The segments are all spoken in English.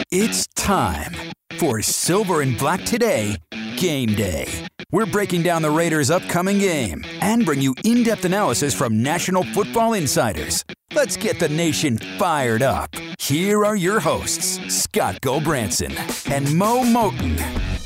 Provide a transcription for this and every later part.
It's time for Silver and Black Today Game Day. We're breaking down the Raiders' upcoming game and bring you in-depth analysis from National Football Insiders. Let's get the nation fired up. Here are your hosts, Scott Gulbransen and Mo Moton.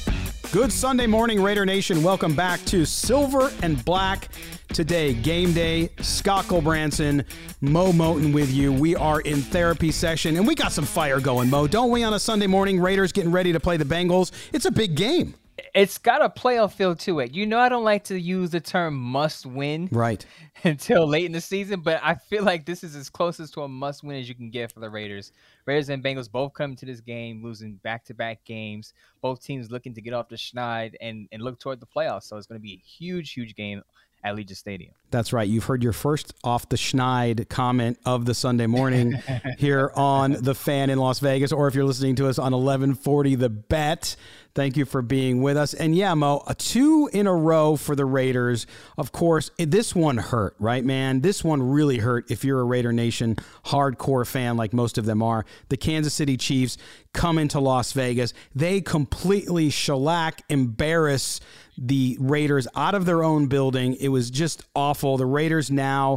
Good Sunday morning, Raider Nation. Welcome back to Silver and Black Today Game Day. Scott Gulbransen, Mo Moton with you. We are in therapy session, and we got some fire going, Mo. Don't we, on a Sunday morning? Raiders getting ready to play the Bengals. It's a big game. It's got a playoff feel to it. You know, I don't like to use the term must win until late in the season, but I feel like this is as closest to a must win as you can get for the Raiders. Raiders and Bengals both come to this game losing back-to-back games. Both teams looking to get off the schneid and look toward the playoffs. So it's going to be a huge, huge game at Allegiant Stadium. That's right. You've heard your first off the schneid comment of the Sunday morning here on The Fan in Las Vegas, or if you're listening to us on 1140 The Bet. Thank you for being with us. And yeah, Mo, a 2 in a row for the Raiders. Of course, this one hurt, right, man? This one really hurt if you're a Raider Nation hardcore fan like most of them are. The Kansas City Chiefs come into Las Vegas. They completely embarrass the Raiders out of their own building. It was just awful. The Raiders now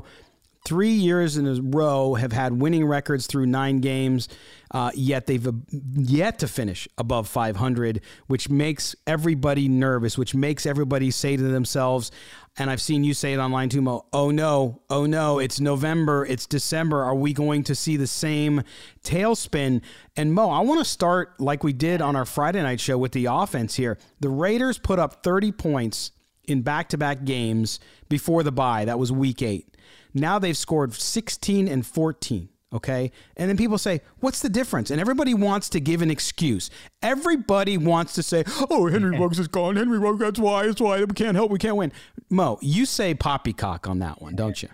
3 years in a row have had winning records through 9 games, yet they've yet to finish above 500, which makes everybody nervous, which makes everybody say to themselves, and I've seen you say it online too, Mo, oh no, it's November, it's December. Are we going to see the same tailspin? And Mo, I want to start like we did on our Friday night show with the offense here. The Raiders put up 30 points in back-to-back games before the bye. That was week 8. Now they've scored 16 and 14, okay? And then people say, what's the difference? And everybody wants to give an excuse. Everybody wants to say, oh, Henry Ruggs is gone. Henry Ruggs, that's why. We can't help. We can't win. Mo, you say poppycock on that one, don't you?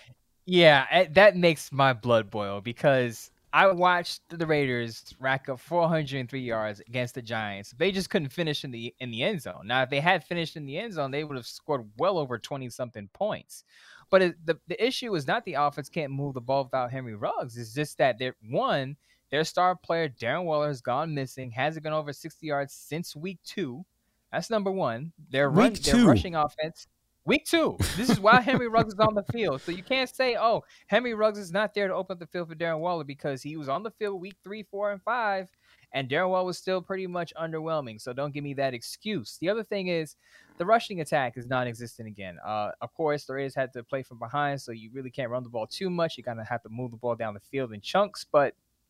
Yeah, that makes my blood boil because I watched the Raiders rack up 403 yards against the Giants. They just couldn't finish in the end zone. Now, if they had finished in the end zone, they would have scored well over 20-something points. But the issue is not the offense can't move the ball without Henry Ruggs. It's just that their star player, Darren Waller, has gone missing, hasn't gone over 60 yards since week 2. That's number one. Their rushing offense. Week 2. This is why Henry Ruggs is on the field. So you can't say, oh, Henry Ruggs is not there to open up the field for Darren Waller because he was on the field week 3, 4, and 5, and Darren Waller was still pretty much underwhelming. So don't give me that excuse. The other thing is the rushing attack is non-existent again. Of course, the Raiders had to play from behind, so you really can't run the ball too much. You're going to have to move the ball down the field in chunks, but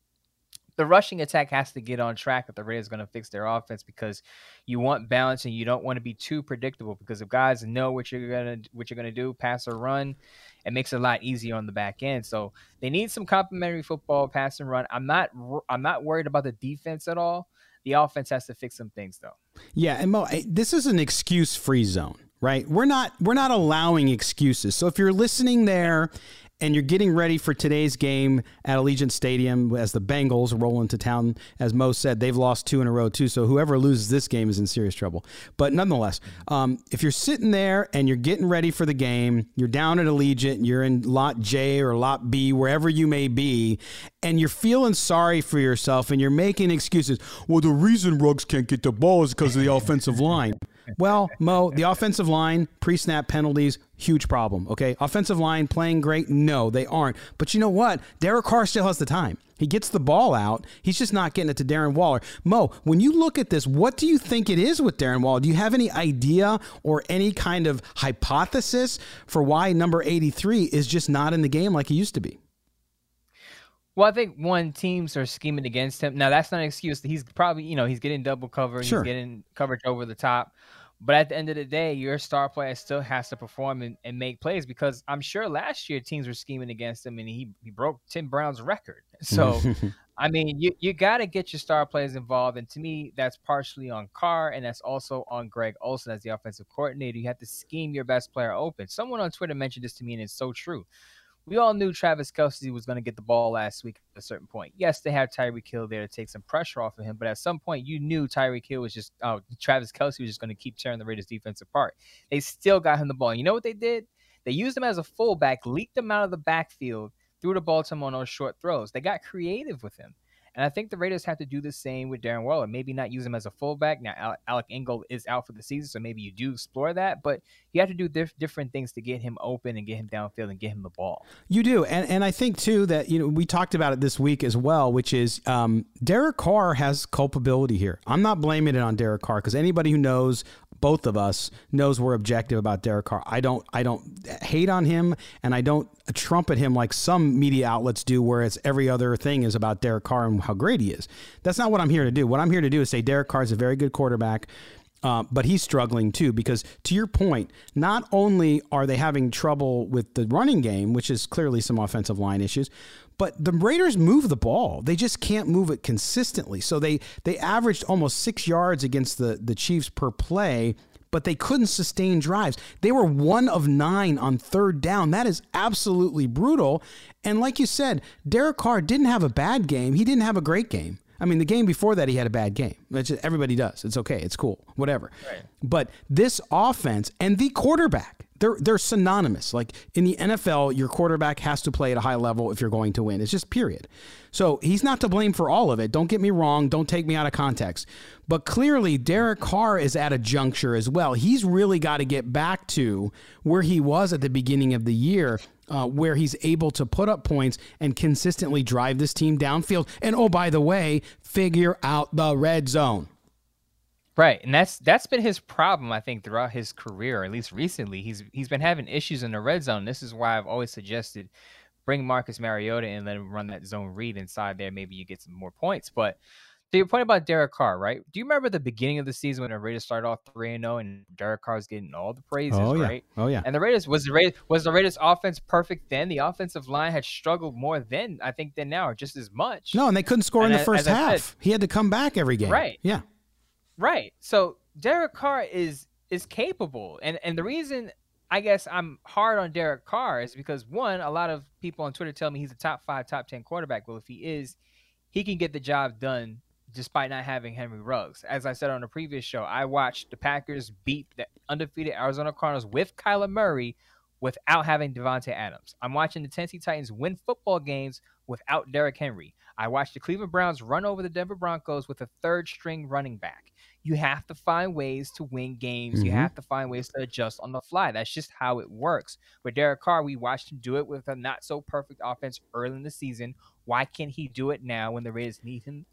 the rushing attack has to get on track if the Raiders are going to fix their offense because you want balance and you don't want to be too predictable because if guys know what you're gonna do, pass or run, it makes it a lot easier on the back end. So they need some complementary football, pass and run. I'm not worried about the defense at all. The offense has to fix some things though. Yeah, and Mo, this is an excuse-free zone, right? We're not allowing excuses. So if you're listening there and you're getting ready for today's game at Allegiant Stadium as the Bengals roll into town. As Mo said, they've lost 2 in a row too, so whoever loses this game is in serious trouble. But nonetheless, if you're sitting there and you're getting ready for the game, you're down at Allegiant, you're in Lot J or Lot B, wherever you may be, and you're feeling sorry for yourself and you're making excuses. Well, the reason Ruggs can't get the ball is because of the offensive line. Well, Mo, the offensive line, pre-snap penalties, huge problem, okay? Offensive line playing great? No, they aren't. But you know what? Derek Carr still has the time. He gets the ball out. He's just not getting it to Darren Waller. Mo, when you look at this, what do you think it is with Darren Waller? Do you have any idea or any kind of hypothesis for why number 83 is just not in the game like he used to be? Well, I think teams are scheming against him. Now, that's not an excuse. He's probably, he's getting double cover. Sure. He's getting coverage over the top. But at the end of the day, your star player still has to perform and make plays because I'm sure last year teams were scheming against him and he broke Tim Brown's record. So, I mean, you got to get your star players involved. And to me, that's partially on Carr and that's also on Greg Olsen as the offensive coordinator. You have to scheme your best player open. Someone on Twitter mentioned this to me and it's so true. We all knew Travis Kelce was going to get the ball last week at a certain point. Yes, they have Tyreek Hill there to take some pressure off of him, but at some point you knew Travis Kelce was just going to keep tearing the Raiders defense apart. They still got him the ball. You know what they did? They used him as a fullback, leaked him out of the backfield, threw the ball to him on those short throws. They got creative with him. And I think the Raiders have to do the same with Darren Waller. Maybe not use him as a fullback. Now, Alec Ingold is out for the season, so maybe you do explore that. But you have to do different things to get him open and get him downfield and get him the ball. You do. And I think, too, that we talked about it this week as well, which is Derek Carr has culpability here. I'm not blaming it on Derek Carr because anybody who knows both of us knows we're objective about Derek Carr. I don't hate on him, and I don't trumpet him like some media outlets do, where it's every other thing is about Derek Carr and how great he is. That's not what I'm here to do. What I'm here to do is say Derek Carr is a very good quarterback, but he's struggling too, because to your point, not only are they having trouble with the running game, which is clearly some offensive line issues, but the Raiders move the ball. They just can't move it consistently. So they averaged almost 6 yards against the Chiefs per play, but they couldn't sustain drives. They were 1 of 9 on third down. That is absolutely brutal. And like you said, Derek Carr didn't have a bad game. He didn't have a great game. I mean, the game before that, he had a bad game. Everybody does. It's okay. It's cool. Whatever. Right. But this offense and the quarterback, they're synonymous. Like in the NFL, your quarterback has to play at a high level if you're going to win. It's just period. So he's not to blame for all of it. Don't get me wrong. Don't take me out of context. But clearly, Derek Carr is at a juncture as well. He's really got to get back to where he was at the beginning of the year, where he's able to put up points and consistently drive this team downfield. And oh, by the way, figure out the red zone. Right, and that's been his problem, I think, throughout his career, or at least recently. He's been having issues in the red zone. This is why I've always suggested bring Marcus Mariota and let him run that zone read inside there. Maybe you get some more points. But to your point about Derek Carr, right? Do you remember the beginning of the season when the Raiders started off 3-0 and Derek Carr was getting all the praises, right? Oh yeah. And the Raiders was the Raiders offense perfect then? The offensive line had struggled more then, I think, than now, or just as much. No, and they couldn't score in the first half. He had to come back every game. Right. Yeah. Right. So Derek Carr is capable. And the reason I guess I'm hard on Derek Carr is because, one, a lot of people on Twitter tell me he's a top 5, top 10 quarterback. Well, if he is, he can get the job done despite not having Henry Ruggs. As I said on the previous show, I watched the Packers beat the undefeated Arizona Cardinals with Kyler Murray without having Devontae Adams. I'm watching the Tennessee Titans win football games without Derrick Henry. I watched the Cleveland Browns run over the Denver Broncos with a third-string running back. You have to find ways to win games. You have to find ways to adjust on the fly. That's just how it works. With Derek Carr, we watched him do it with a not-so-perfect offense early in the season. Why can't he do it now when the Raiders need him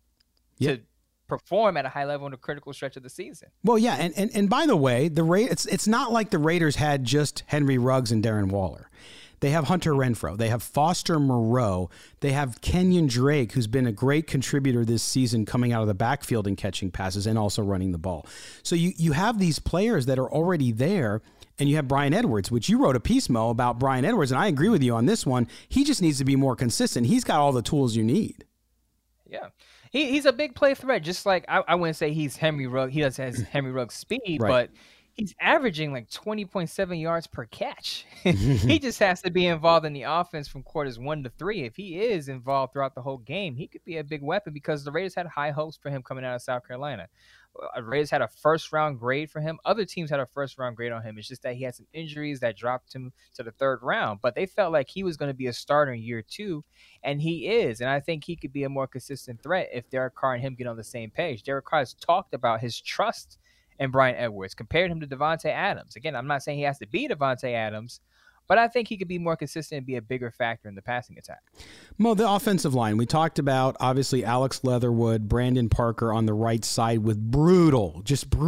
to perform at a high level in a critical stretch of the season? Well, yeah, and by the way, it's not like the Raiders had just Henry Ruggs and Darren Waller. They have Hunter Renfrow. They have Foster Moreau. They have Kenyon Drake, who's been a great contributor this season coming out of the backfield and catching passes and also running the ball. So you have these players that are already there, and you have Bryan Edwards, which you wrote a piece, Mo, about Bryan Edwards, and I agree with you on this one. He just needs to be more consistent. He's got all the tools you need. Yeah. He's a big play threat, just like I wouldn't say he's Henry Ruggs. He doesn't have Henry Ruggs speed, right, but he's averaging like 20.7 yards per catch. He just has to be involved in the offense from quarters 1 to 3. If he is involved throughout the whole game, he could be a big weapon because the Raiders had high hopes for him coming out of South Carolina. The Raiders had a first-round grade for him. Other teams had a first-round grade on him. It's just that he had some injuries that dropped him to the 3rd round. But they felt like he was going to be a starter in year 2, and he is. And I think he could be a more consistent threat if Derek Carr and him get on the same page. Derek Carr has talked about his trust in Bryan Edwards, compared him to Devontae Adams. Again, I'm not saying he has to be Devontae Adams, but I think he could be more consistent and be a bigger factor in the passing attack. Mo, the offensive line, we talked about, obviously, Alex Leatherwood, Brandon Parker on the right side with brutal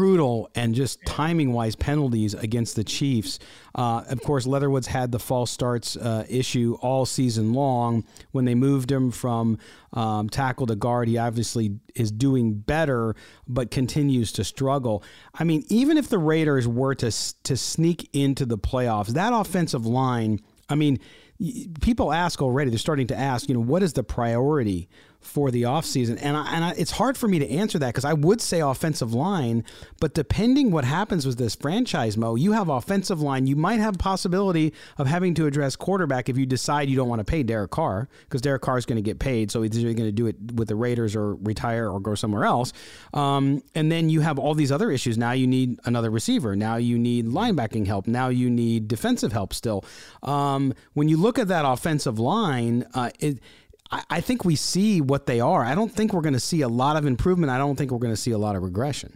and just timing-wise penalties against the Chiefs. Of course, Leatherwood's had the false starts issue all season long. When they moved him from tackle to guard, he obviously is doing better, but continues to struggle. I mean, even if the Raiders were to sneak into the playoffs, that offensive line, I mean, people ask already, they're starting to ask, what is the priority for the offseason? And it's hard for me to answer that because I would say offensive line, but depending what happens with this franchise, Mo, you have offensive line. You might have a possibility of having to address quarterback if you decide you don't want to pay Derek Carr, because Derek Carr is going to get paid, so he's either going to do it with the Raiders or retire or go somewhere else. And then you have all these other issues. Now you need another receiver. Now you need linebacking help. Now you need defensive help still. When you look at that offensive line, I think we see what they are. I don't think we're going to see a lot of improvement. I don't think we're going to see a lot of regression.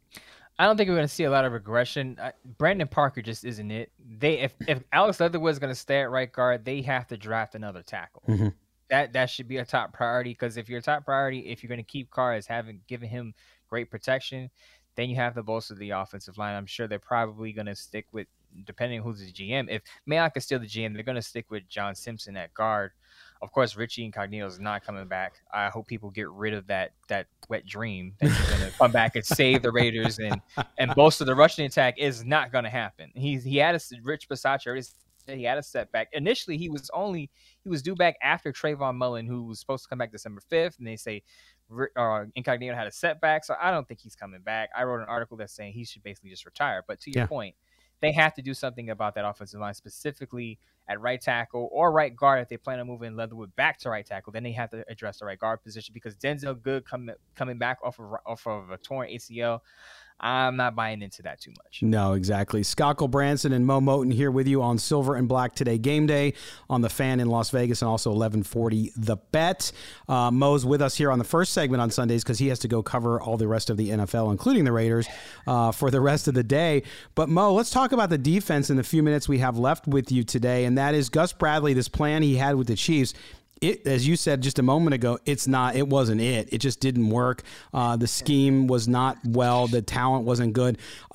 I don't think we're going to see a lot of regression. Brandon Parker just isn't it. If Alex Leatherwood is going to stay at right guard, they have to draft another tackle. Mm-hmm. That should be a top priority, because if your top priority, if you're going to keep Carr as giving him great protection, then you have to bolster the offensive line. I'm sure they're probably going to stick with, depending on who's the GM. If Mayock is still the GM, they're going to stick with John Simpson at guard. Of course, Richie Incognito is not coming back. I hope people get rid of that wet dream that he's going to come back and save the Raiders and bolster the rushing attack. Is not going to happen. He had Rich Bisaccia already said he had a setback. Initially, he was due back after Trayvon Mullen, who was supposed to come back December 5th, and they say Incognito had a setback, so I don't think he's coming back. I wrote an article that's saying he should basically just retire. But to your point, they have to do something about that offensive line, specifically at right tackle or right guard. If they plan on moving Leatherwood back to right tackle, then they have to address the right guard position, because Denzel Good coming back off of a torn ACL, I'm not buying into that too much. No, exactly. Scott Branson and Mo Moton here with you on Silver and Black Today Game Day on The Fan in Las Vegas, and also 1140 The Bet. Mo's with us here on the first segment on Sundays because he has to go cover all the rest of the NFL, including the Raiders, for the rest of the day. But Mo, let's talk about the defense in the few minutes we have left with you today, and that is Gus Bradley, this plan he had with the Chiefs. It, as you said just a moment ago, it wasn't it. It just didn't work. The scheme was not well. The talent wasn't good.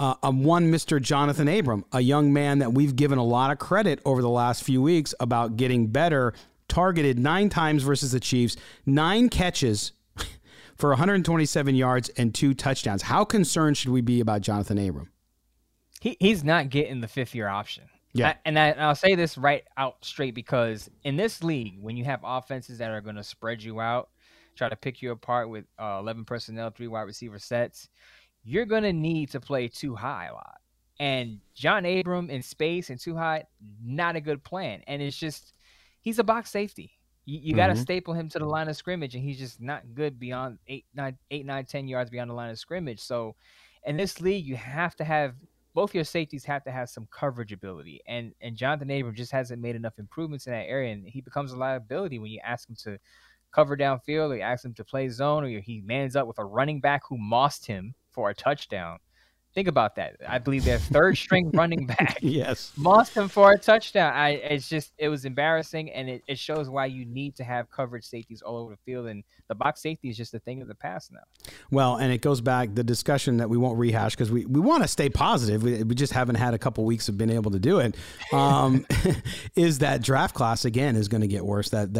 One Mr. Jonathan Abram, a young man that we've given a lot of credit over the last few weeks about getting better, targeted 9 times versus the Chiefs, 9 catches for 127 yards and 2 touchdowns. How concerned should we be about Jonathan Abram? He's not getting the 5th-year option. Yeah. I'll say this right out straight, because in this league, when you have offenses that are going to spread you out, try to pick you apart with 11 personnel, 3 wide receiver sets, you're going to need to play too high a lot. And John Abram in space and too high, not a good plan. And it's just, he's a box safety. You got to staple him to the line of scrimmage, and he's just not good beyond 8, 9, 10 yards beyond the line of scrimmage. So in this league, you have to have both your safeties have to have some coverage ability, and Jonathan Abram just hasn't made enough improvements in that area, and he becomes a liability when you ask him to cover downfield, or you ask him to play zone, or he mans up with a running back who mossed him for a touchdown. Think about that. I believe their 3rd string running back mossed him for a touchdown. It was embarrassing, and it shows why you need to have coverage safeties all over the field, and the box safety is just a thing of the past now. Well, and it goes back, the discussion that we won't rehash because we want to stay positive. We just haven't had a couple weeks of being able to do it. Is that draft class again is going to get worse? That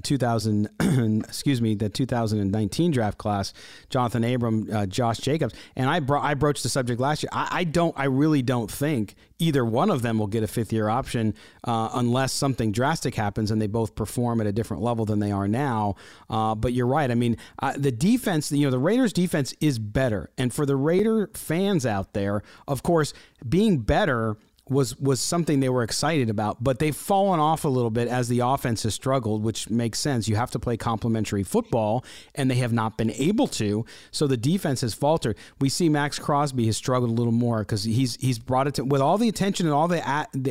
2019 draft class, Jonathan Abram, Josh Jacobs, and I broached the subject last year. I really don't think either one of them will get a 5th-year option unless something drastic happens and they both perform at a different level than they are now. But you're right. I mean, the defense, the Raiders defense is better. And for the Raider fans out there, of course, being better was something they were excited about, but they've fallen off a little bit as the offense has struggled, which makes sense. You have to play complementary football, and they have not been able to, so the defense has faltered. We see Max Crosby has struggled a little more because he's brought it to, with all the attention and all the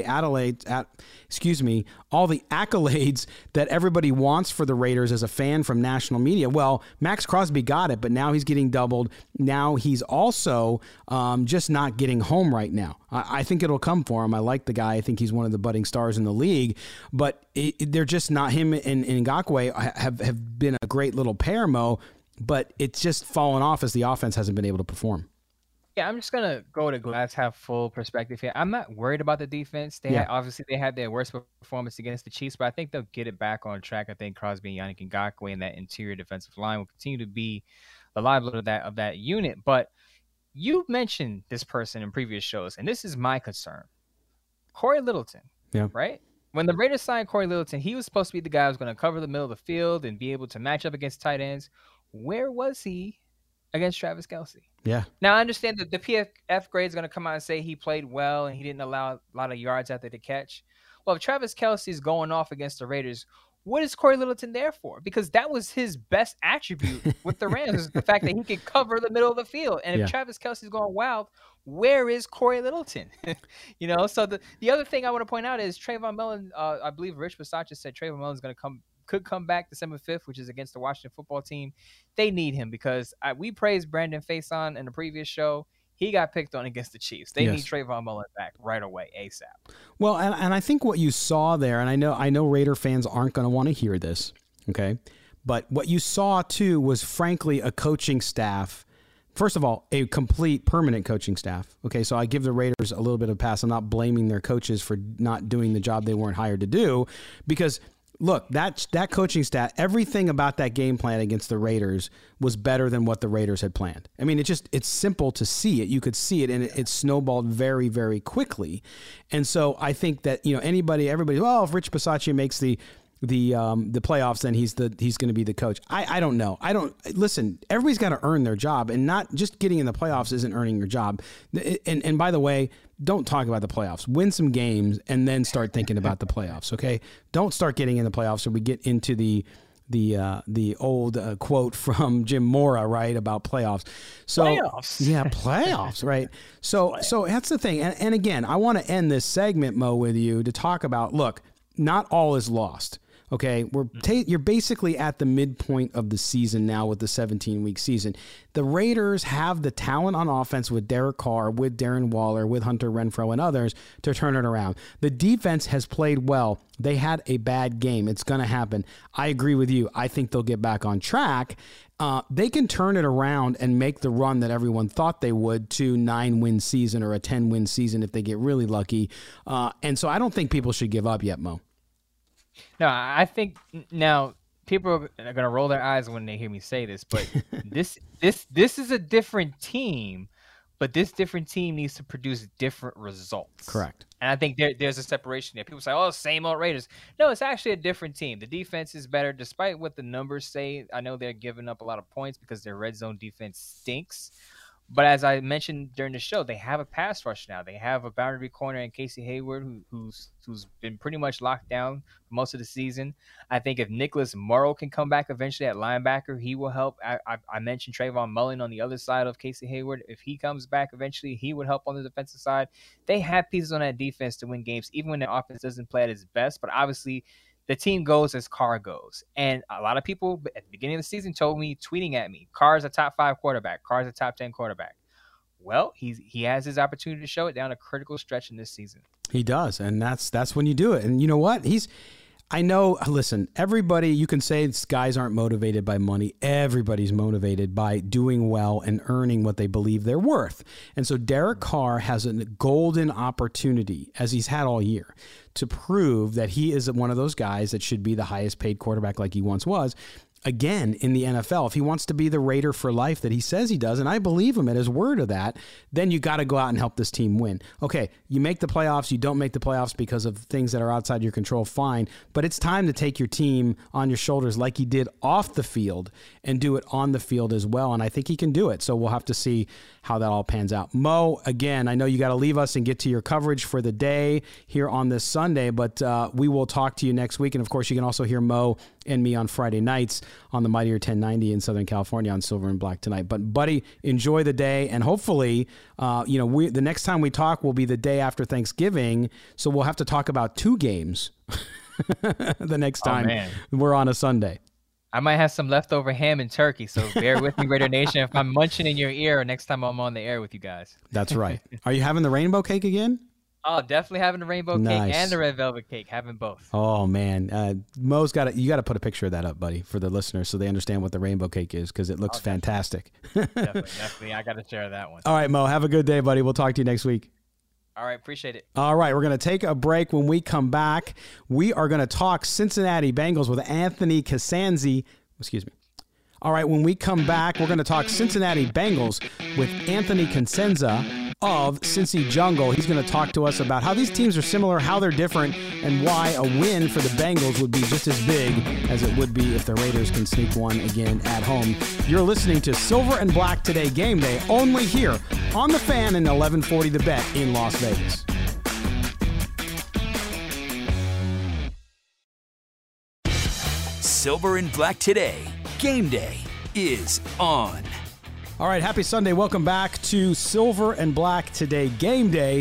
accolades that everybody wants for the Raiders as a fan from national media. Well, Max Crosby got it, but now he's getting doubled. Now he's also just not getting home right now. I think it'll come for him. I like the guy. I think he's one of the budding stars in the league, but they're just not, him and Ngakoue have been a great little pair, Mo, but it's just fallen off as the offense hasn't been able to perform. Yeah, I'm just going to go to glass half full perspective here. I'm not worried about the defense. Obviously, they had their worst performance against the Chiefs, but I think they'll get it back on track. I think Crosby and Yannick Ngakoue and that interior defensive line will continue to be the liability of that unit. But you mentioned this person in previous shows, and this is my concern. Corey Littleton, right? When the Raiders signed Corey Littleton, he was supposed to be the guy who was going to cover the middle of the field and be able to match up against tight ends. Where was he against Travis Kelce? Yeah. Now, I understand that the PFF grade is going to come out and say he played well and he didn't allow a lot of yards after the catch. Well, if Travis Kelce is going off against the Raiders, what is Corey Littleton there for? Because that was his best attribute with the Rams, is the fact that he could cover the middle of the field. And if Travis Kelce is going wild, where is Corey Littleton? So the other thing I want to point out is Trayvon Mullen. I believe Rich Bisaccia said Trayvon Mullen is going to come could come back December 5th, which is against the Washington football team. They need him because we praised Brandon Faison in the previous show. He got picked on against the Chiefs. They need Trayvon Mullen back right away, ASAP. Well, and I think what you saw there, and I know Raider fans aren't going to want to hear this, okay? But what you saw, too, was, frankly, a coaching staff. First of all, a complete permanent coaching staff. Okay, so I give the Raiders a little bit of a pass. I'm not blaming their coaches for not doing the job they weren't hired to do because, look, that coaching staff, everything about that game plan against the Raiders was better than what the Raiders had planned. I mean, it's simple to see it. You could see it, and it snowballed very, very quickly. And so I think that, everybody, well, if Rich Bisaccia makes the playoffs, then he's going to be the coach. I don't know. Listen, everybody's got to earn their job, and not just getting in the playoffs isn't earning your job. And by the way, don't talk about the playoffs. Win some games and then start thinking about the playoffs. Okay. Don't start getting in the playoffs so we get into the old quote from Jim Mora, right, about playoffs. So playoffs. Yeah, playoffs, right? So that's the thing. And again, I want to end this segment, Mo, with you to talk about, look, not all is lost. Okay, you're basically at the midpoint of the season now with the 17-week season. The Raiders have the talent on offense with Derek Carr, with Darren Waller, with Hunter Renfrow and others to turn it around. The defense has played well. They had a bad game. It's going to happen. I agree with you. I think they'll get back on track. They can turn it around and make the run that everyone thought they would to 9-win season or a 10-win season if they get really lucky. And so I don't think people should give up yet, Mo. No, I think now people are going to roll their eyes when they hear me say this, but this is a different team, but this different team needs to produce different results. Correct. And I think there's a separation there. People say, oh, same old Raiders. No, it's actually a different team. The defense is better, despite what the numbers say. I know they're giving up a lot of points because their red zone defense stinks. But as I mentioned during the show, they have a pass rush now. They have a boundary corner in Casey Hayward, who's been pretty much locked down for most of the season. I think if Nicholas Morrow can come back eventually at linebacker, he will help. I mentioned Trayvon Mullen on the other side of Casey Hayward. If he comes back eventually, he would help on the defensive side. They have pieces on that defense to win games, even when the offense doesn't play at its best. But obviously, the team goes as Carr goes. And a lot of people at the beginning of the season told me, tweeting at me, Carr's a top 5 quarterback. Carr's a top 10 quarterback. Well, he has his opportunity to show it down a critical stretch in this season. He does, and that's when you do it. And you know what? Listen, everybody, you can say guys aren't motivated by money. Everybody's motivated by doing well and earning what they believe they're worth. And so Derek Carr has a golden opportunity, as he's had all year, to prove that he is one of those guys that should be the highest paid quarterback like he once was. Again, in the NFL, if he wants to be the Raider for life that he says he does, and I believe him at his word of that, then you got to go out and help this team win. Okay, you make the playoffs, you don't make the playoffs because of things that are outside your control, fine, but it's time to take your team on your shoulders like he did off the field and do it on the field as well, and I think he can do it, so we'll have to see how that all pans out. Mo, again, I know you got to leave us and get to your coverage for the day here on this Sunday, but we will talk to you next week, and of course, you can also hear Mo and me on Friday nights on the Mightier 1090 in Southern California on Silver and Black tonight. But buddy, enjoy the day, and hopefully, the next time we talk will be the day after Thanksgiving, so we'll have to talk about 2 games the next time we're on a Sunday. I might have some leftover ham and turkey, so bear with me, Raider Nation, if I'm munching in your ear next time I'm on the air with you guys. That's right. Are you having the rainbow cake again? Oh, definitely having the rainbow cake and the red velvet cake. Having both. Oh man, Mo's you got to put a picture of that up, buddy, for the listeners so they understand what the rainbow cake is because it looks fantastic. Definitely. I got to share that one. All right, Mo, have a good day, buddy. We'll talk to you next week. All right, appreciate it. All right, we're going to take a break. When we come back, we are going to talk Cincinnati Bengals with Anthony Cosenza. Excuse me. All right, when we come back, we're going to talk Cincinnati Bengals with Anthony Cosenza of Cincy Jungle. He's going to talk to us about how these teams are similar, how they're different, and why a win for the Bengals would be just as big as it would be if the Raiders can sneak one again at home. You're listening to Silver and Black Today Game Day, only here on The Fan in 1140 The Bet in Las Vegas. Silver and Black Today Game Day is on. All right, happy Sunday. Welcome back to Silver and Black Today Game Day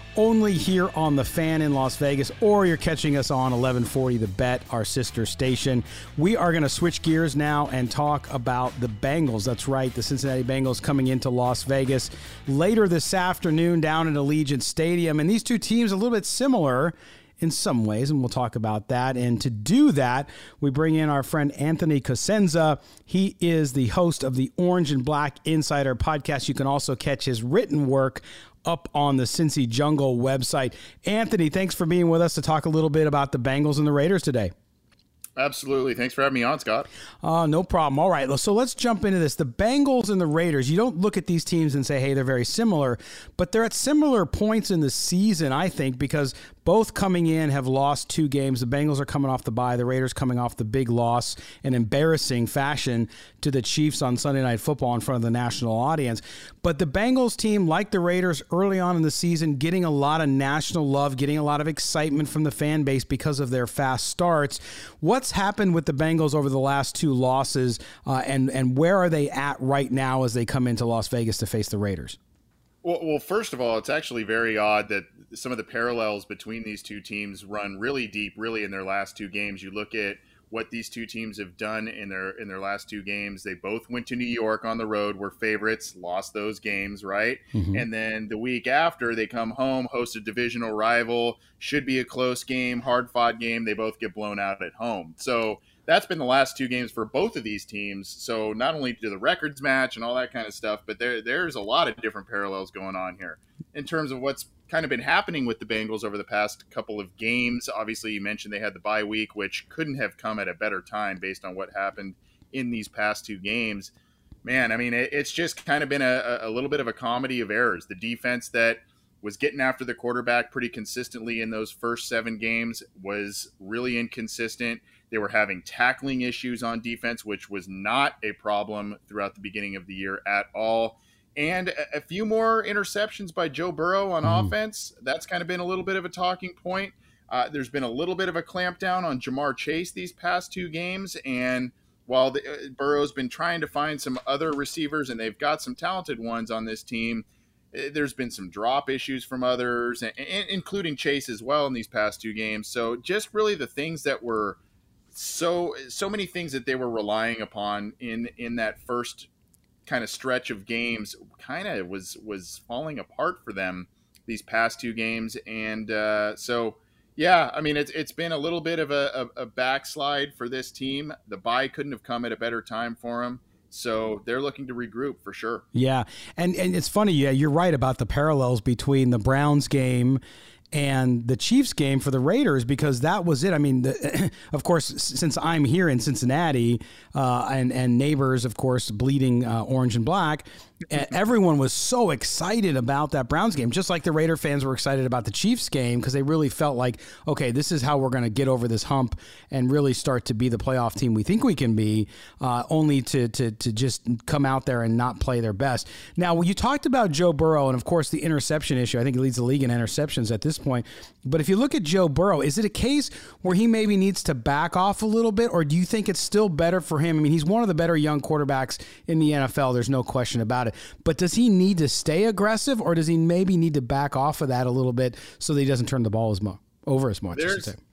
only here on The Fan in Las Vegas, or you're catching us on 1140 The Bet, our sister station. We are going to switch gears now and talk about the Bengals. That's right, the Cincinnati Bengals coming into Las Vegas later this afternoon down at Allegiant Stadium. And these two teams a little bit similar in some ways, and we'll talk about that. And to do that, we bring in our friend Anthony Cosenza. He is the host of the Orange and Black Insider podcast. You can also catch his written work up on the Cincy Jungle website. Anthony, thanks for being with us to talk a little bit about the Bengals and the Raiders today. Absolutely. Thanks for having me on, Scott. No problem. All right. So let's jump into this. The Bengals and the Raiders, you don't look at these teams and say, hey, they're very similar, but they're at similar points in the season, I think, because both coming in have lost 2 games. The Bengals are coming off the bye. The Raiders coming off the big loss in embarrassing fashion to the Chiefs on Sunday Night Football in front of the national audience. But the Bengals team, like the Raiders early on in the season, getting a lot of national love, getting a lot of excitement from the fan base because of their fast starts. What's happened with the Bengals over the last 2 losses, and where are they at right now as they come into Las Vegas to face the Raiders? Well, first of all, it's actually very odd that some of the parallels between these two teams run really deep, really in their last 2 games. You look at what these two teams have done in their last 2 games. They both went to New York on the road, were favorites, lost those games, right? Mm-hmm. And then the week after, they come home, host a divisional rival, should be a close game, hard-fought game. They both get blown out at home. So that's been the last 2 games for both of these teams. So not only do the records match and all that kind of stuff, but there's a lot of different parallels going on here in terms of what's kind of been happening with the Bengals over the past couple of games. Obviously, you mentioned they had the bye week, which couldn't have come at a better time based on what happened in these past 2 games. Man, I mean, it's just kind of been a little bit of a comedy of errors. The defense that was getting after the quarterback pretty consistently in those first 7 games was really inconsistent. They were having tackling issues on defense, which was not a problem throughout the beginning of the year at all. And a few more interceptions by Joe Burrow on offense. That's kind of been a little bit of a talking point. There's been a little bit of a clampdown on Jamar Chase these past 2 games. And while Burrow's been trying to find some other receivers, and they've got some talented ones on this team, there's been some drop issues from others, including Chase as well in these past 2 games. So just really the things that were so many things that they were relying upon in that first kind of stretch of games kind of was falling apart for them these past 2 games. And so, yeah, I mean, it's been a little bit of a backslide for this team. The bye couldn't have come at a better time for them. So they're looking to regroup for sure. Yeah. And it's funny. Yeah, you're right about the parallels between the Browns game and the Chiefs game for the Raiders, because that was it. I mean, of course, since I'm here in Cincinnati and neighbors, of course, bleeding orange and black, everyone was so excited about that Browns game, just like the Raider fans were excited about the Chiefs game, because they really felt like, okay, this is how we're going to get over this hump and really start to be the playoff team we think we can be, only to just come out there and not play their best. Now, when you talked about Joe Burrow and, of course, the interception issue, I think he leads the league in interceptions at this point. But if you look at Joe Burrow, is it a case where he maybe needs to back off a little bit, or do you think it's still better for him? I mean, he's one of the better young quarterbacks in the NFL. There's no question about it. But does he need to stay aggressive, or does he maybe need to back off of that a little bit so that he doesn't turn the ball over as much?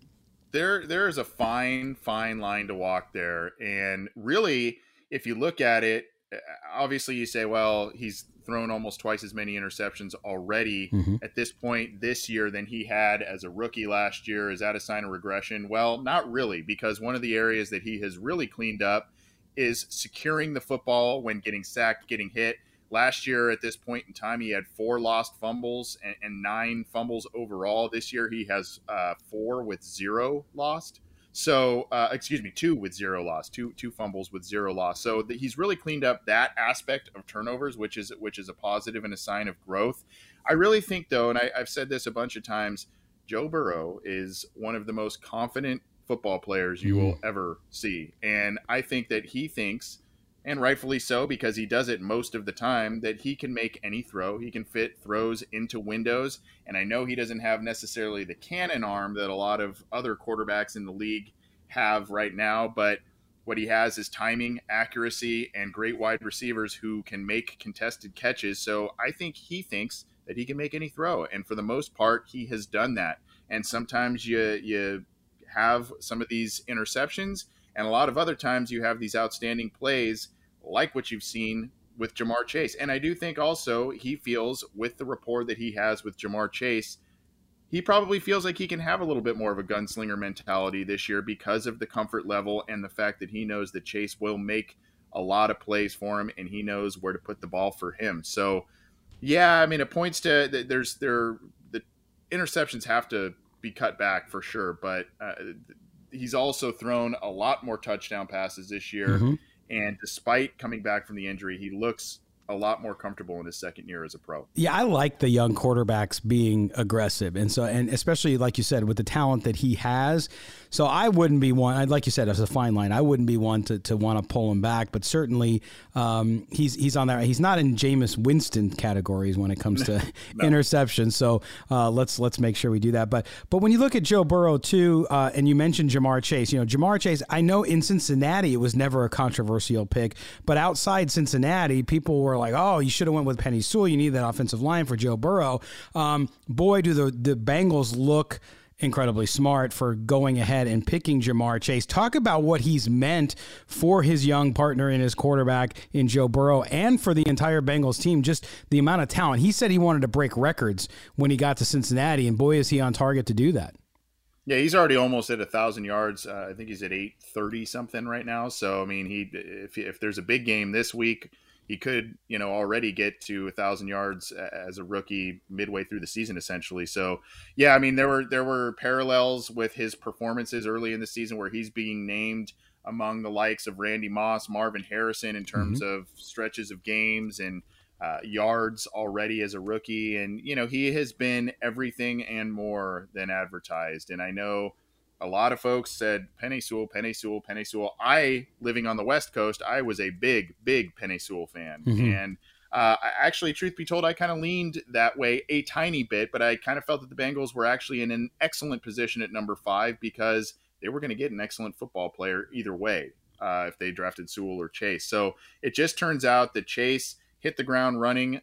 There is a fine line to walk there. And really, if you look at it, obviously you say, well, he's thrown almost twice as many interceptions already at this point this year than he had as a rookie last year. Is that a sign of regression? Well, not really, because one of the areas that he has really cleaned up is securing the football when getting sacked, getting hit. Last year at this point in time, he had 4 lost fumbles and 9 fumbles overall. This year he has 4 with 0 lost. So, 2 with 0 loss, two fumbles with 0 loss. So he's really cleaned up that aspect of turnovers, which is a positive and a sign of growth. I really think, though, and I've said this a bunch of times, Joe Burrow is one of the most confident football players you will ever see. And I think that he thinks, and rightfully so, because he does it most of the time, that he can make any throw. He can fit throws into windows. And I know he doesn't have necessarily the cannon arm that a lot of other quarterbacks in the league have right now, but what he has is timing, accuracy, and great wide receivers who can make contested catches. So I think he thinks that he can make any throw. And for the most part, he has done that. And sometimes you have some of these interceptions, and a lot of other times you have these outstanding plays like what you've seen with Ja'Marr Chase. And I do think also he feels, with the rapport that he has with Ja'Marr Chase, he probably feels like he can have a little bit more of a gunslinger mentality this year because of the comfort level and the fact that he knows that Chase will make a lot of plays for him and he knows where to put the ball for him. So, yeah, I mean, it points to the interceptions have to be cut back for sure, but he's also thrown a lot more touchdown passes this year. Mm-hmm. And despite coming back from the injury, he looks a lot more comfortable in his second year as a pro. Yeah, I like the young quarterbacks being aggressive. And especially, like you said, with the talent that he has. So I wouldn't be one, like you said, as a fine line, I wouldn't be one to want to pull him back. But certainly he's on there. He's not in Jameis Winston categories when it comes to interceptions. So let's make sure we do that. But when you look at Joe Burrow too, and you mentioned Ja'Marr Chase, Ja'Marr Chase, I know in Cincinnati it was never a controversial pick, but outside Cincinnati, people were like, oh, you should have went with Penei Sewell. You need that offensive line for Joe Burrow. Boy, do the Bengals look incredibly smart for going ahead and picking Ja'Marr Chase. Talk about what he's meant for his young partner and his quarterback in Joe Burrow and for the entire Bengals team, just the amount of talent. He said he wanted to break records when he got to Cincinnati, and boy, is he on target to do that. Yeah, he's already almost at 1,000 yards. I think he's at 830 something right now. So, I mean, if there's a big game this week, he could, already get to 1,000 yards as a rookie midway through the season, essentially. So, yeah, I mean, there were parallels with his performances early in the season where he's being named among the likes of Randy Moss, Marvin Harrison in terms of stretches of games and yards already as a rookie. And, he has been everything and more than advertised. And I know a lot of folks said Penei Sewell. I, living on the West Coast, I was a big Penei Sewell fan. And actually, truth be told, I kind of leaned that way a tiny bit, but I kind of felt that the Bengals were actually in an excellent position at number 5 because they were going to get an excellent football player either way if they drafted Sewell or Chase. So it just turns out that Chase hit the ground running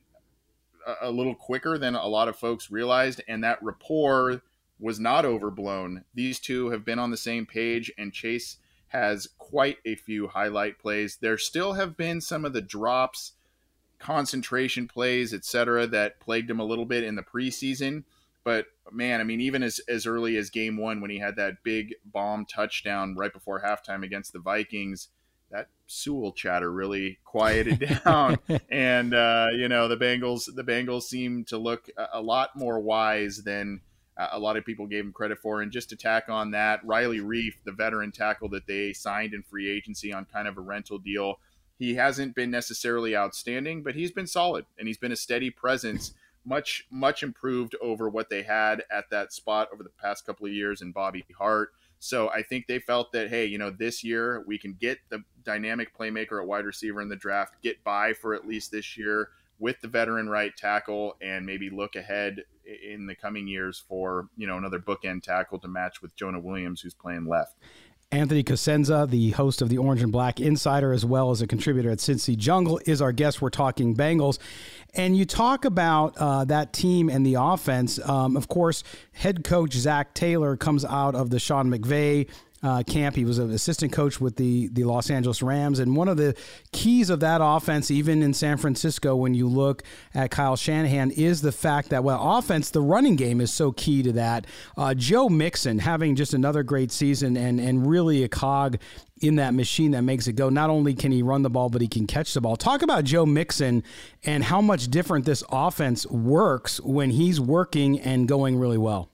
a little quicker than a lot of folks realized, and that rapport was not overblown. These two have been on the same page, and Chase has quite a few highlight plays. There still have been some of the drops, concentration plays, etc., that plagued him a little bit in the preseason. But, man, I mean, even as early as game 1 when he had that big bomb touchdown right before halftime against the Vikings, that Sewell chatter really quieted down. And, the Bengals seem to look a lot more wise than a lot of people gave him credit for. And just to tack on that, Riley Reif, the veteran tackle that they signed in free agency on kind of a rental deal, he hasn't been necessarily outstanding, but he's been solid and he's been a steady presence, much improved over what they had at that spot over the past couple of years in Bobby Hart. So I think they felt that, hey, this year we can get the dynamic playmaker at wide receiver in the draft, get by for at least this year with the veteran right tackle, and maybe look ahead in the coming years for, another bookend tackle to match with Jonah Williams, who's playing left. Anthony Cosenza, the host of the Orange and Black Insider, as well as a contributor at Cincy Jungle, is our guest. We're talking Bengals. And you talk about that team and the offense. Of course, head coach Zach Taylor comes out of the Sean McVay camp. He was an assistant coach with the Los Angeles Rams. And one of the keys of that offense, even in San Francisco, when you look at Kyle Shanahan, is the fact that, offense, the running game is so key to that. Joe Mixon having just another great season and really a cog in that machine that makes it go. Not only can he run the ball, but he can catch the ball. Talk about Joe Mixon and how much different this offense works when he's working and going really well.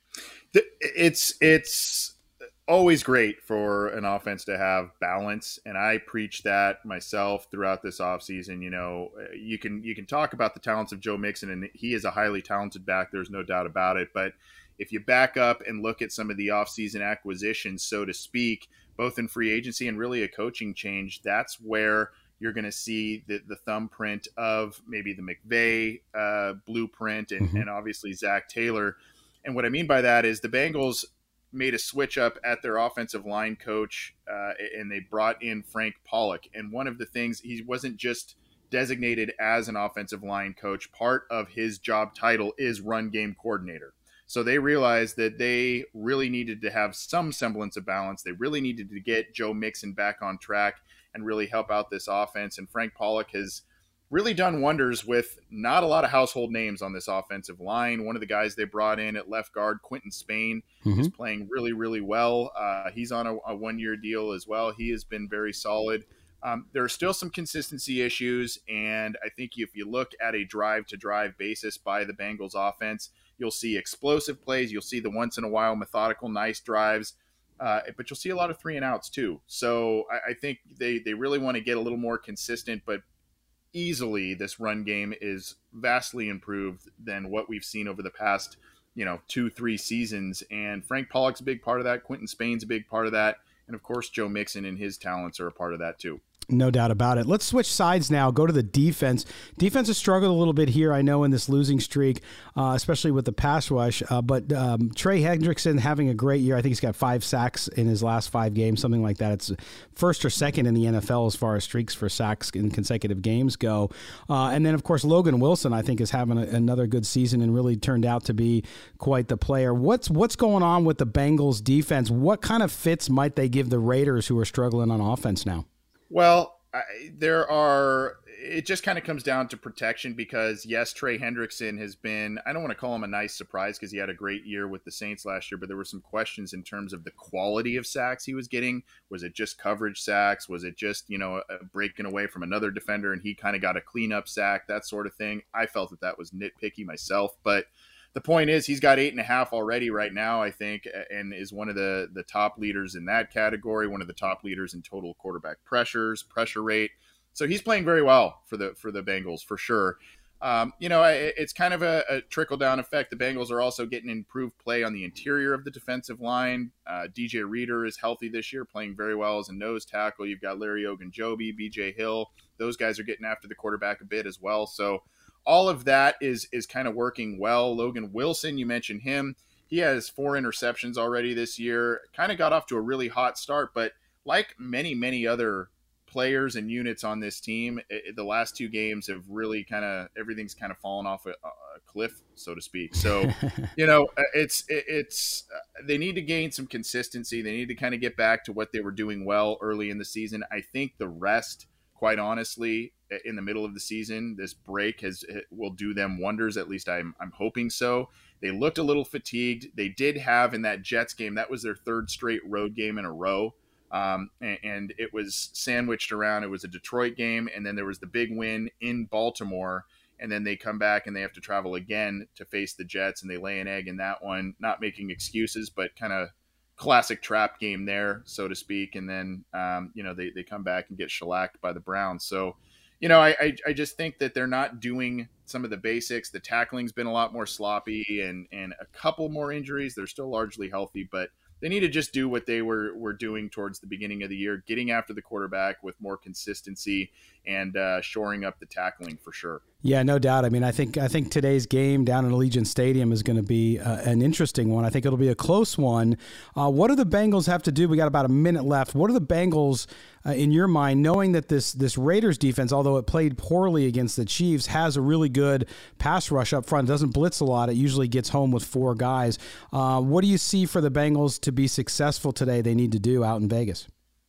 It's always great for an offense to have balance, and I preach that myself throughout this offseason. You can talk about the talents of Joe Mixon, and he is a highly talented back. There's no doubt about it. But if you back up and look at some of the offseason acquisitions, so to speak, both in free agency and really a coaching change, that's where you're going to see the thumbprint of maybe the McVay blueprint and obviously Zach Taylor. And what I mean by that is the Bengals made a switch up at their offensive line coach, and they brought in Frank Pollock. And one of the things, he wasn't just designated as an offensive line coach. Part of his job title is run game coordinator. So they realized that they really needed to have some semblance of balance. They really needed to get Joe Mixon back on track and really help out this offense. And Frank Pollock has really done wonders with not a lot of household names on this offensive line. One of the guys they brought in at left guard, Quinton Spain, is playing really, really well. He's on a one-year deal as well. He has been very solid. There are still some consistency issues, and I think if you look at a drive-to-drive basis by the Bengals offense, you'll see explosive plays. You'll see the once-in-a-while methodical, nice drives, but you'll see a lot of 3-and-outs too. So I think they really want to get a little more consistent, but easily this run game is vastly improved than what we've seen over the past 2-3 seasons. And Frank Pollock's a big part of that. Quinton Spain's a big part of that. And of course, Joe Mixon and his talents are a part of that too. No doubt about it. Let's switch sides now. Go to the defense. Defense has struggled a little bit here, I know, in this losing streak, especially with the pass rush. But Trey Hendrickson having a great year. I think he's got 5 sacks in his last 5 games, something like that. It's first or second in the NFL as far as streaks for sacks in consecutive games go. And then, of course, Logan Wilson, I think, is having another good season and really turned out to be quite the player. What's going on with the Bengals defense? What kind of fits might they give the Raiders, who are struggling on offense now? Well, it just kind of comes down to protection because, yes, Trey Hendrickson has been, I don't want to call him a nice surprise because he had a great year with the Saints last year, but there were some questions in terms of the quality of sacks he was getting. Was it just coverage sacks? Was it just, breaking away from another defender and he kind of got a cleanup sack, that sort of thing? I felt that was nitpicky myself, but the point is he's got 8.5 already right now, I think, and is one of the top leaders in that category, one of the top leaders in total quarterback pressures, pressure rate. So he's playing very well for the Bengals for sure. It's kind of a trickle-down effect. The Bengals are also getting improved play on the interior of the defensive line. DJ Reader is healthy this year, playing very well as a nose tackle. You've got Larry Ogunjobi, BJ Hill. Those guys are getting after the quarterback a bit as well. So all of that is kind of working well. Logan Wilson, you mentioned him. He has 4 interceptions already this year. Kind of got off to a really hot start, but like many, many other players and units on this team, the last 2 games have really everything's kind of fallen off a cliff, so to speak. So, it's they need to gain some consistency. They need to kind of get back to what they were doing well early in the season. I think the rest, quite honestly, in the middle of the season, this break will do them wonders. At least I'm hoping so. They looked a little fatigued. They did have in that Jets game, that was their 3rd straight road game in a row. And it was sandwiched around. It was a Detroit game, and then there was the big win in Baltimore, and then they come back and they have to travel again to face the Jets, and they lay an egg in that one, not making excuses, but kind of classic trap game there, so to speak. And then, they come back and get shellacked by the Browns. So, I just think that they're not doing some of the basics. The tackling's been a lot more sloppy and a couple more injuries. They're still largely healthy, but they need to just do what they were doing towards the beginning of the year, getting after the quarterback with more consistency and shoring up the tackling for sure. Yeah, no doubt. I mean, I think today's game down in Allegiant Stadium is going to be an interesting one. I think it'll be a close one. What do the Bengals have to do? We got about a minute left. What are the Bengals, in your mind, knowing that this Raiders defense, although it played poorly against the Chiefs, has a really good pass rush up front, doesn't blitz a lot. It usually gets home with 4 guys. What do you see for the Bengals to be successful today they need to do out in Vegas?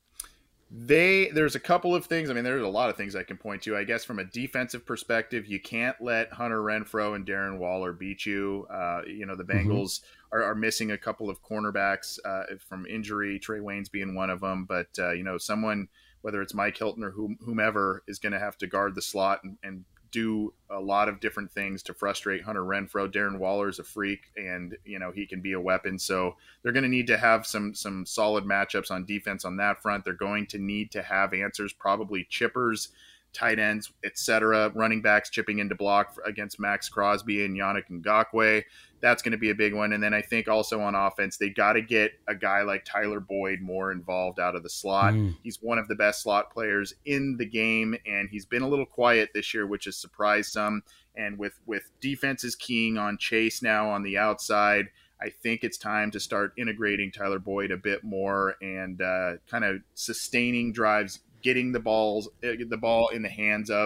There's a couple of things. I mean, there's a lot of things I can point to. I guess from a defensive perspective, you can't let Hunter Renfrow and Darren Waller beat you. The Bengals are missing a couple of cornerbacks from injury, Trey Waynes being one of them. But, someone, whether it's Mike Hilton or whomever, is going to have to guard the slot and do a lot of different things to frustrate Hunter Renfrow. Darren Waller is a freak, and he can be a weapon. So they're going to need to have some solid matchups on defense on that front. They're going to need to have answers, probably chippers, tight ends, etc., running backs chipping into block against Max Crosby and Yannick Ngakoue. That's going to be a big one. And then I think also on offense, they got to get a guy like Tyler Boyd more involved out of the slot. He's one of the best slot players in the game, and he's been a little quiet this year, which has surprised some. And with defenses keying on Chase now on the outside, I think it's time to start integrating Tyler Boyd a bit more and kind of sustaining drives, getting the ball in the hands of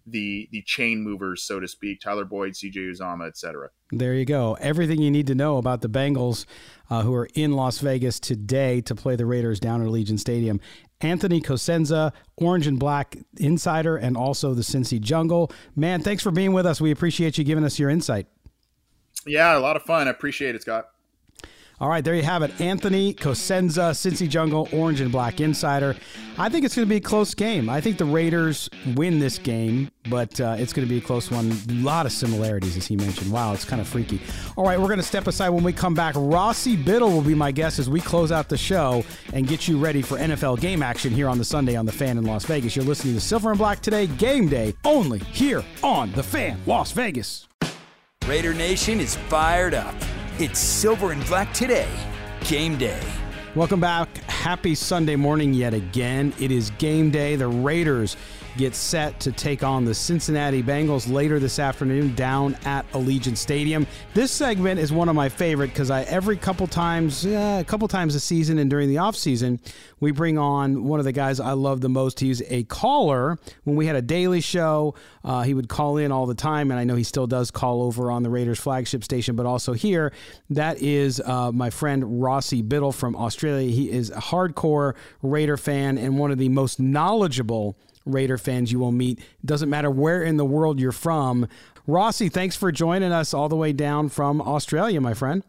the chain movers, so to speak, Tyler Boyd, CJ Uzomah, et cetera. There you go. Everything you need to know about the Bengals, who are in Las Vegas today to play the Raiders down at Allegiant Stadium. Anthony Cosenza, Orange and Black Insider, and also the Cincy Jungle. Man, thanks for being with us. We appreciate you giving us your insight. Yeah, a lot of fun. I appreciate it, Scott. All right, there you have it. Anthony Cosenza, Cincy Jungle, Orange and Black Insider. I think it's going to be a close game. I think the Raiders win this game, but it's going to be a close one. A lot of similarities, as he mentioned. Wow, it's kind of freaky. All right, we're going to step aside. When we come back, Rossi Biddle will be my guest as we close out the show and get you ready for NFL game action here on the Sunday on The Fan in Las Vegas. You're listening to Silver and Black Today, Game Day, only here on The Fan, Las Vegas. Raider Nation is fired up. It's Silver and Black Today, Game Day. Welcome back. Happy Sunday morning yet again. It is game day. The Raiders get set to take on the Cincinnati Bengals later this afternoon down at Allegiant Stadium. This segment is one of my favorite because every couple times a season and during the offseason, we bring on one of the guys I love the most. He's a caller. When we had a daily show, he would call in all the time, and I know he still does call over on the Raiders flagship station, but also here. That is my friend Rossi Biddle from Australia. He is a hardcore Raider fan and one of the most knowledgeable Raider fans you will meet. Doesn't matter where in the world you're from. Rossi, thanks for joining us all the way down from Australia, my friend.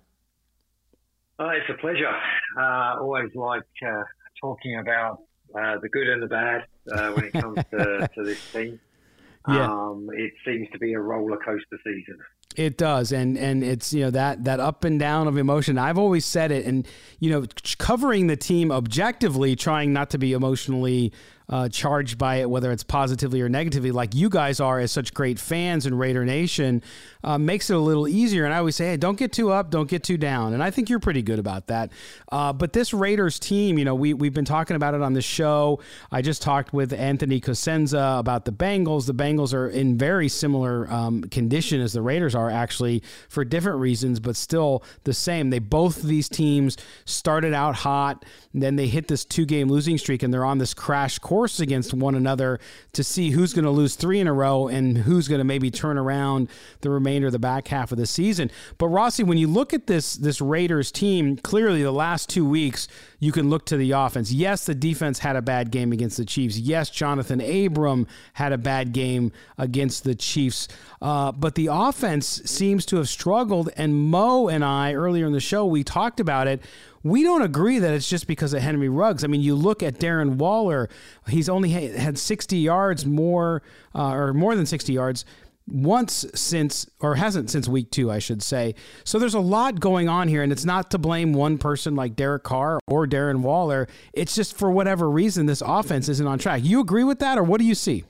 It's a pleasure. Always like talking about the good and the bad when it comes to this team. Yeah. It seems to be a roller coaster season. It does, and it's that up and down of emotion. I've always said it, and covering the team objectively, trying not to be emotionally charged by it, whether it's positively or negatively, like you guys are as such great fans in Raider Nation, makes it a little easier. And I always say, hey, don't get too up, don't get too down. And I think you're pretty good about that. But this Raiders team, we've been talking about it on the show. I just talked with Anthony Cosenza about the Bengals. The Bengals are in very similar condition as the Raiders are, actually, for different reasons, but still the same. Both of these teams started out hot, and then they hit this 2-game losing streak, and they're on this crash course against one another to see who's going to lose 3 in a row and who's going to maybe turn around the remainder of the back half of the season. But Rossi, when you look at this Raiders team, clearly the last 2 weeks, you can look to the offense. Yes, the defense had a bad game against the Chiefs. Yes, Jonathan Abram had a bad game against the Chiefs. But the offense seems to have struggled, and Mo and I, earlier in the show, we talked about it. We don't agree that it's just because of Henry Ruggs. I mean, you look at Darren Waller, he's only had 60 yards more than 60 yards hasn't since week 2, I should say. So there's a lot going on here, and it's not to blame one person like Derek Carr or Darren Waller. It's just for whatever reason, this offense isn't on track. You agree with that, or what do you see?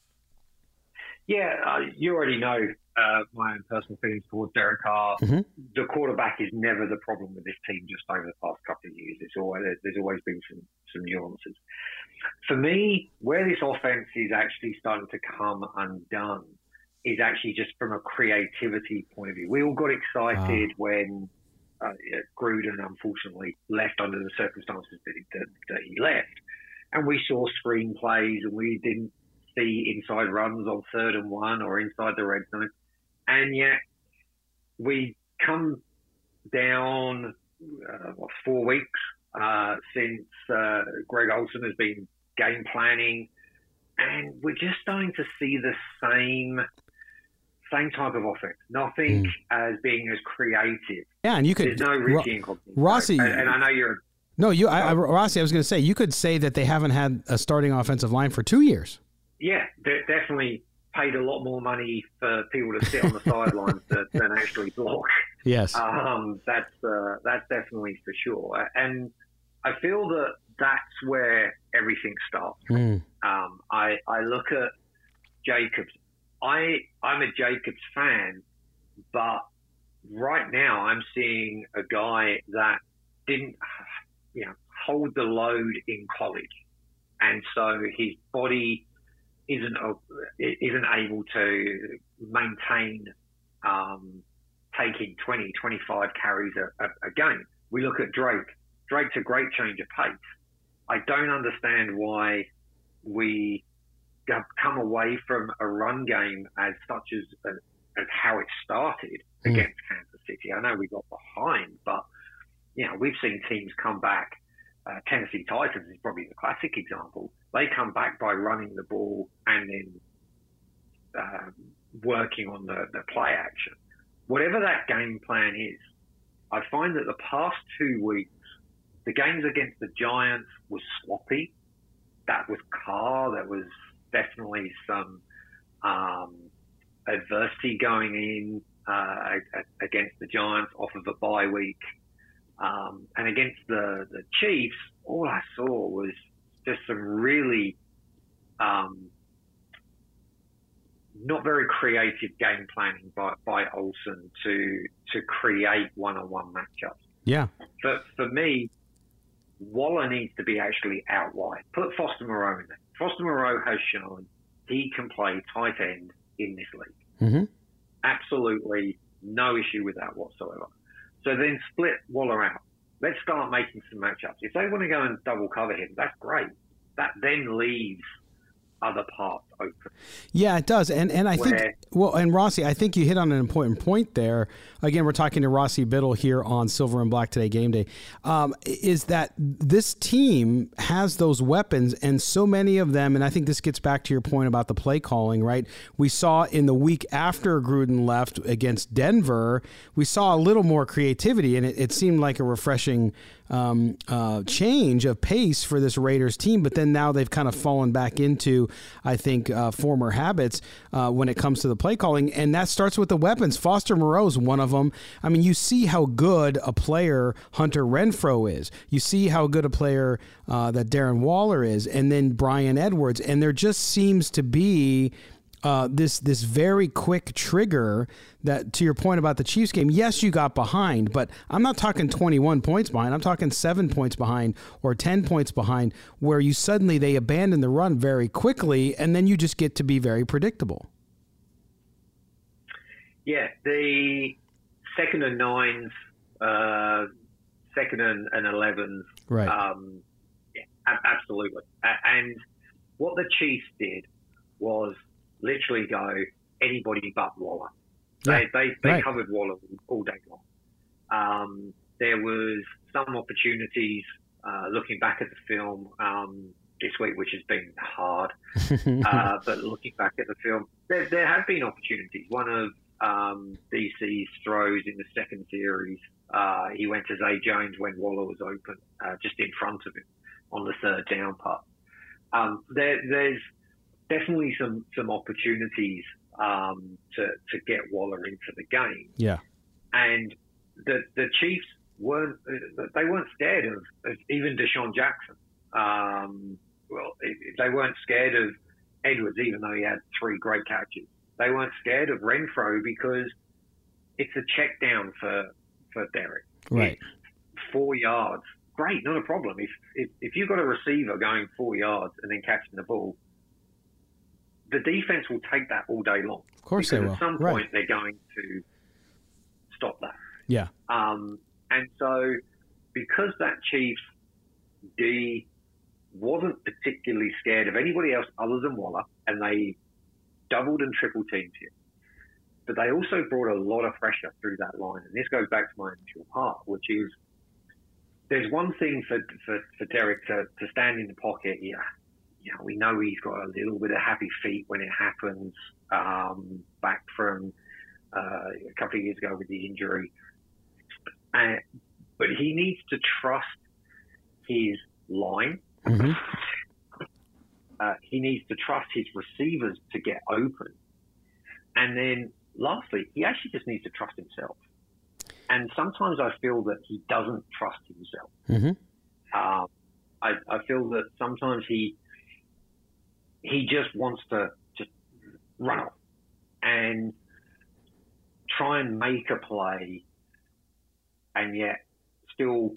Yeah, you already know my own personal feelings towards Derek Carr. Mm-hmm. The quarterback is never the problem with this team just over the past couple of years. There's always been some nuances. For me, where this offense is actually starting to come undone is actually just from a creativity point of view. We all got excited when Gruden unfortunately left under the circumstances that he left. And we saw screenplays, and we didn't see inside runs on 3rd and 1 or inside the red zone. And yet we come down 4 weeks since Greg Olsen has been game planning, and we're just starting to see the same type of offense. Nothing as being as creative. Yeah, and you could. There's no Richie incognito. Rossi, and I know you're. No, Rossi, I was going to say, you could say that they haven't had a starting offensive line for 2 years. Yeah, definitely paid a lot more money for people to sit on the sidelines than actually block. Yes. That's definitely for sure. And I feel that that's where everything starts. I look at Jacobs. I'm a Jacobs fan, but right now I'm seeing a guy that didn't, hold the load in college, and so his body isn't able to maintain taking 20, 25 carries a game. We look at Drake. Drake's a great change of pace. I don't understand why we come away from a run game as such as how it started against Kansas City. I know we got behind, but we've seen teams come back. Tennessee Titans is probably the classic example. They come back by running the ball and then working on the play action. Whatever that game plan is, I find that the past 2 weeks, the games against the Giants was sloppy. That was Carr. There was definitely some adversity going in against the Giants off of a bye week. And against the Chiefs, all I saw was just some really not very creative game planning by Olsen to create one-on-one matchups. Yeah. But for me, Waller needs to be actually out wide. Put Foster Moreau in there. Foster Moreau has shown he can play tight end in this league. Mm-hmm. Absolutely no issue with that whatsoever. So then split Waller out. Let's start making some matchups. If they want to go and double cover him, that's great. That then leaves other parts open. Yeah, it does. And I think, and Rossi, I think you hit on an important point there. Again, we're talking to Rossi Biddle here on Silver and Black Today Game Day, is that this team has those weapons and so many of them, and I think this gets back to your point about the play calling, right? We saw in the week after Gruden left against Denver, we saw a little more creativity, and it seemed like a refreshing change of pace for this Raiders team, but then now they've kind of fallen back into, I think, former habits when it comes to the play calling, and that starts with the weapons. Foster Moreau's one of them. I mean, you see how good a player Hunter Renfrow is. You see how good a player that Darren Waller is, and then Brian Edwards, and there just seems to be this very quick trigger that, to your point about the Chiefs game, yes, you got behind, but I'm not talking 21 points behind. I'm talking 7 points behind or 10 points behind, where they abandon the run very quickly, and then you just get to be very predictable. Yeah, the 2nd and 9s, 2nd and 11s. Right. Yeah, absolutely. And what the Chiefs did was literally go anybody but Waller. They right. covered Waller all day long. There was some opportunities looking back at the film this week, which has been hard. But looking back at the film, there have been opportunities. One of DC's throws in the second series, he went to Zay Jones when Waller was open, just in front of him on the third down part. There's definitely some opportunities to get Waller into the game. Yeah. And the Chiefs weren't scared of even Deshaun Jackson. They weren't scared of Edwards, even though he had 3 great catches. They weren't scared of Renfrow because it's a check down for Derek. Right. It's 4 yards. Great, not a problem. If you've got a receiver going 4 yards and then catching the ball, the defense will take that all day long. Of course they will. At some point, they're going to stop that. Yeah. And so because that Chiefs D wasn't particularly scared of anybody else other than Waller, and they doubled and triple teamed him, but they also brought a lot of pressure through that line. And this goes back to my initial part, which is there's one thing for Derek to stand in the pocket. Yeah, we know he's got a little bit of happy feet when it happens, back from a couple of years ago with the injury. But he needs to trust his line. Mm-hmm. He needs to trust his receivers to get open. And then lastly, he actually just needs to trust himself. And sometimes I feel that he doesn't trust himself. Mm-hmm. I feel that sometimes he just wants to just run off and try and make a play and yet still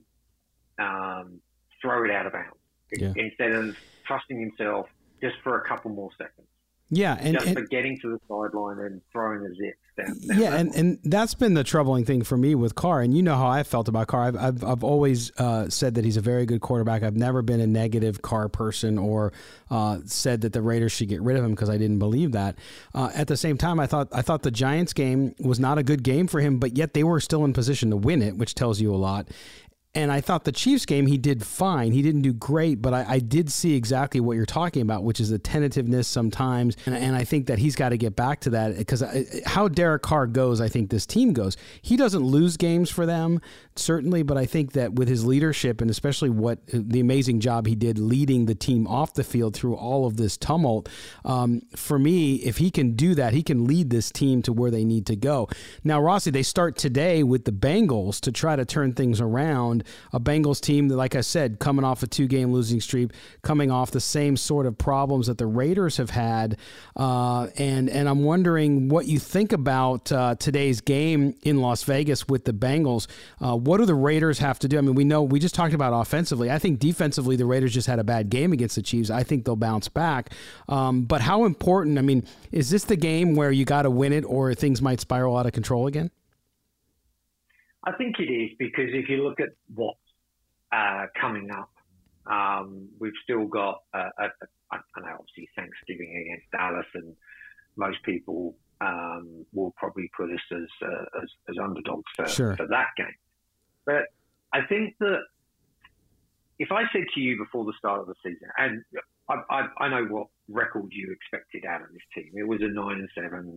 throw it out of bounds, instead of trusting himself just for a couple more seconds. Yeah, and for getting to the sideline and throwing a zip down. Yeah, and that's been the troubling thing for me with Carr. And you know how I felt about Carr. I've always said that he's a very good quarterback. I've never been a negative Carr person or said that the Raiders should get rid of him because I didn't believe that. At the same time, I thought the Giants game was not a good game for him, but yet they were still in position to win it, which tells you a lot. And I thought the Chiefs game, he did fine. He didn't do great, but I did see exactly what you're talking about, which is the tentativeness sometimes. And I think that he's got to get back to that because how Derek Carr goes, I think this team goes. He doesn't lose games for them, certainly, but I think that with his leadership and especially what the amazing job he did leading the team off the field through all of this tumult, for me, if he can do that, he can lead this team to where they need to go. Now, Rossi, they start today with the Bengals to try to turn things around. A Bengals team that, like I said, coming off a 2-game losing streak, coming off the same sort of problems that the Raiders have had. And I'm wondering what you think about today's game in Las Vegas with the Bengals. What do the Raiders have to do? I mean, we just talked about offensively. I think defensively, the Raiders just had a bad game against the Chiefs. I think they'll bounce back. But how important, I mean, is this the game where you got to win it or things might spiral out of control again? I think it is because if you look at what's coming up, we've still got, I know obviously Thanksgiving against Dallas, and most people will probably put us as underdogs for that game. But I think that if I said to you before the start of the season, and I know what record you expected out of this team, it was a 9-7.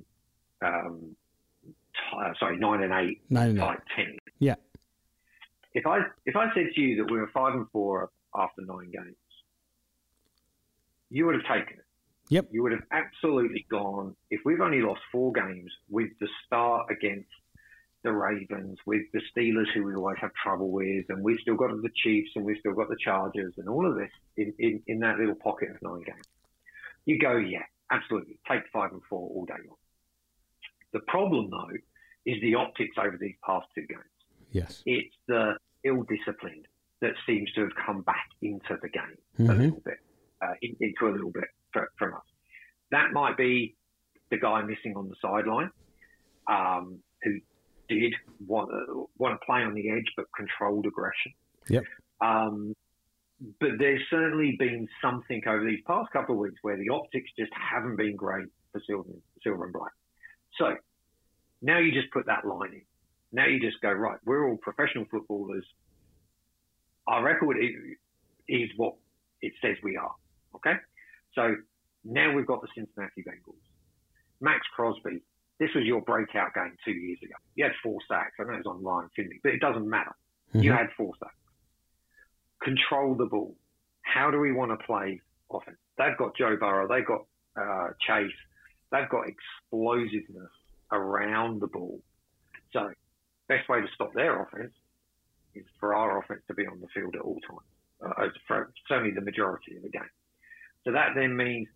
9-8 type team. Yeah. If I said to you that we were 5-4 after 9 games, you would have taken it. Yep. You would have absolutely gone. If we've only lost 4 games with the start against the Ravens, with the Steelers, who we always have trouble with, and we've still got the Chiefs, and we've still got the Chargers, and all of this in that little pocket of 9 games, you go, yeah, absolutely, take 5-4 all day long. The problem, though, is the optics over these past 2 games. Yes. It's the ill-discipline that seems to have come back into the game a little bit, into a little bit from us. That might be the guy missing on the sideline, who did want to play on the edge but controlled aggression. Yep. But there's certainly been something over these past couple of weeks where the optics just haven't been great for Silver and Black. So now you just put that line in. Now you just go, right, we're all professional footballers. Our record is what it says we are, okay? So now we've got the Cincinnati Bengals. Max Crosby, this was your breakout game 2 years ago. You had 4 sacks. I know it was on Ryan Finley, but it doesn't matter. You had 4 sacks. Control the ball. How do we want to play offense? They've got Joe Burrow. They've got Chase. They've got explosiveness around the ball. So best way to stop their offense is for our offense to be on the field at all times, for certainly the majority of the game. So that then means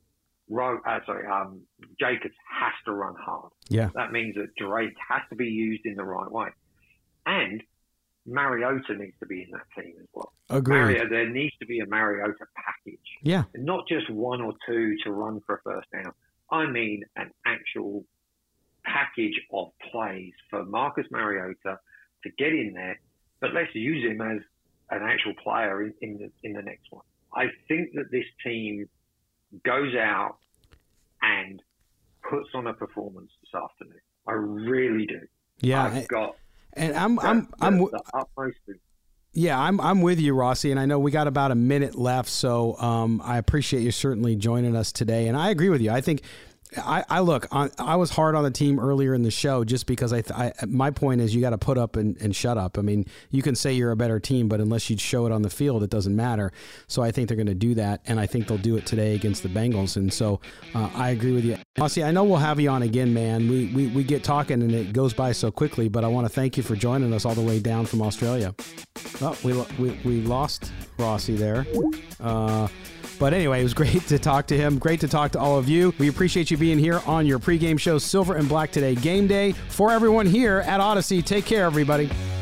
Jacobs has to run hard. Yeah. That means that Drake has to be used in the right way. And Mariota needs to be in that team as well. Agreed. There needs to be a Mariota package. Yeah. And not just 1 or 2 to run for a first down. I mean an actual package of plays for Marcus Mariota to get in there, but let's use him as an actual player in the next one. I think that this team goes out and puts on a performance this afternoon. I really do. Yeah. I'm with you, Rossi, and I know we got about a minute left, so I appreciate you certainly joining us today. And I agree with you. I think I was hard on the team earlier in the show just because my point is you got to put up and shut up. I mean, you can say you're a better team, but unless you show it on the field, it doesn't matter. So I think they're going to do that, and I think they'll do it today against the Bengals. And so I agree with you. Rossi, I know we'll have you on again, man. We get talking, and it goes by so quickly, but I want to thank you for joining us all the way down from Australia. Oh, we lost Rossi there. But anyway, it was great to talk to him. Great to talk to all of you. We appreciate you being here on your pregame show, Silver and Black Today Game Day. For everyone here at Odyssey, take care, everybody.